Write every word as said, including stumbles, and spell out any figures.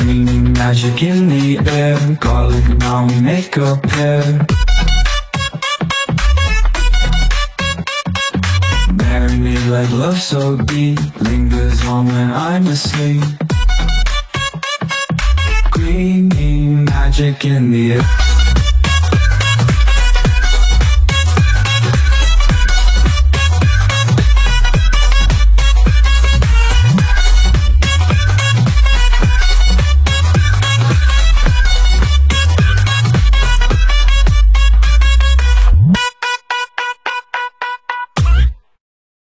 Green magic in the air, garlic, now we make a pair. Marry me like love so deep, lingers on when I'm asleep. Green magic in the air.